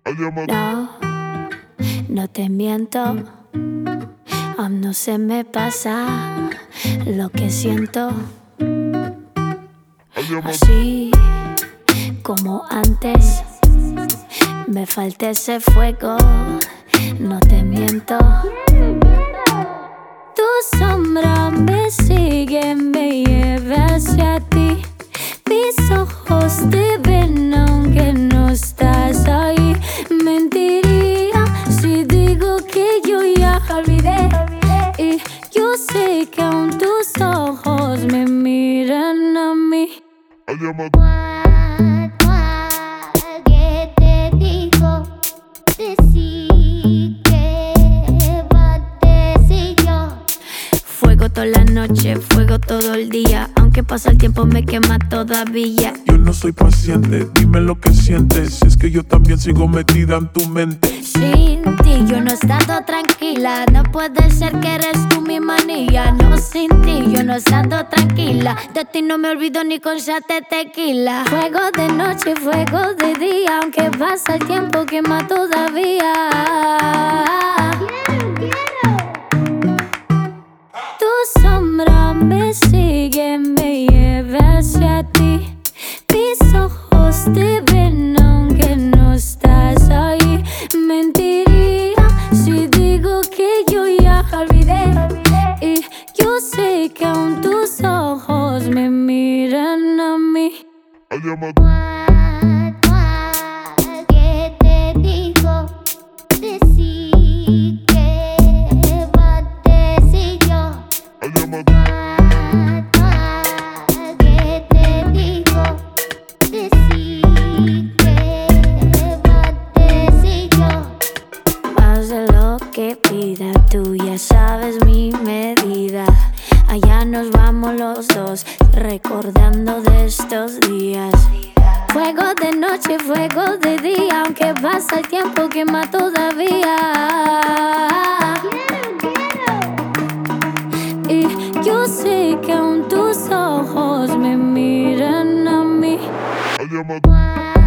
No, no te miento, aún no se me pasa lo que siento. Así como antes, me falta ese fuego, no te miento. Tu sombra me sigue, me lleva hacia ti. Mis ojos te ven aunque no estás ahí. Mentiría si digo que yo ya olvidé. Y yo sé que aún tus ojos me miran a mí. ¿Qué te digo? Decí que va a decir yo. Fuego toda la noche, fuego todo el día. Aunque pasa el tiempo me quema todavía. Yo no soy paciente, dime lo que sientes. Es que yo también sigo metida en tu mente. Sin ti yo no estando tranquila. No puede ser que eres tú mi manilla. No, sin ti yo no estando tranquila. De ti no me olvido ni con shot de tequila. Fuego de noche, fuego de día. Aunque pasa el tiempo quema todavía. Tu sombra me sigue, me lleva hacia ti. Mis ojos te ven aunque no estás ahí. Mentiría si digo que yo ya olvidé. Y yo sé que aún tus ojos me miran a mí. ¿Qué te digo? Decí que va a decir yo. ¿Qué te digo? Decí que va a decir yo. Más de lo que pida, tú ya sabes mi medida. Allá nos vamos los dos, recordando de estos días. Fuego de noche, fuego de día. Aunque pasa el tiempo quema todavía. Y yo sé que aún tus ojos me miran a mí.